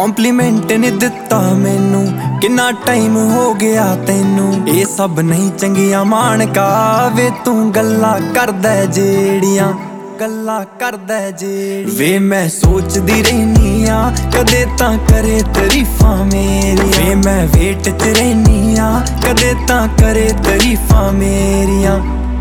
Complement नहीं दिता मैनू, किन्ना टाइम हो गया तैनू। ये सब नहीं चंगिया मानका वे तू गल्ला करदा जेड़ियां, गल्ला करदा जेड़ी। वे मैं सोचदी रहनी आ कदे तां करे तारीफां मेरी। वे मैं वेट च रहनी आ कदे तां करे तारीफां मेरियां।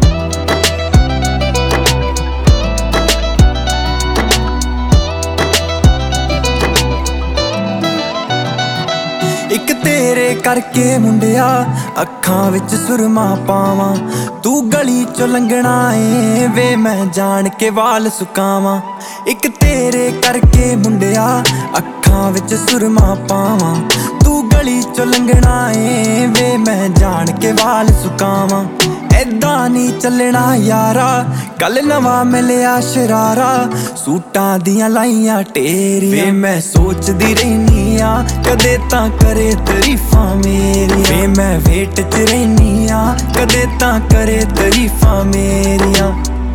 एक तेरे करके मुंडिया अखां विच सुरमा पावां, तू गली चो लंघना ए वे मैं जान के वाल सुकावां। एक तेरे करके मुंडिया अखां विच सुरमा पावां, तू गली चो लंघना ए वे मैं जान के वाल सुकावां। ऐदा नहीं चलना यारा कल नवा मिलिया शरारा, सूटां दियां लाइयां ढेरी। वे मैं सोचदी रहनी आ कदे तां करे तारीफां मेरी। वे मैं वेट च रहनी आ कदे तां करे तारीफां मेरियां।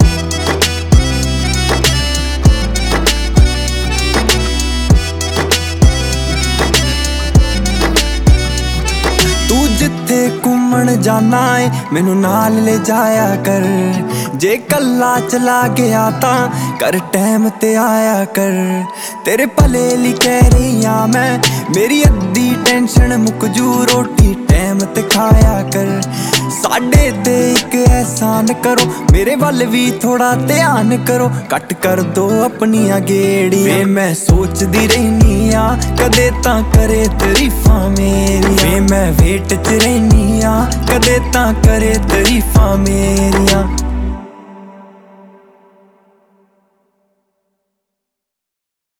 तू जिथे घूमन जाना है मैनू नाल ले जाया कर, जे कल्ला चला गया तां कर टाइम ते आया कर। तेरे भले ली कह रही हाँ मैं, मेरी अद्धी टेंशन मुक जू रोटी टाइम ते खाया कर। साडे ते एक एहसान करो मेरे वल भी थोड़ा ध्यान करो, कट कर दो अपनियां गेड़ी। वे मैं सोचदी रहनी आ कदे तां करे तारीफां मेरी। वे मैं वेट च रहनी आ कदे तां करे तारीफां मेरियां।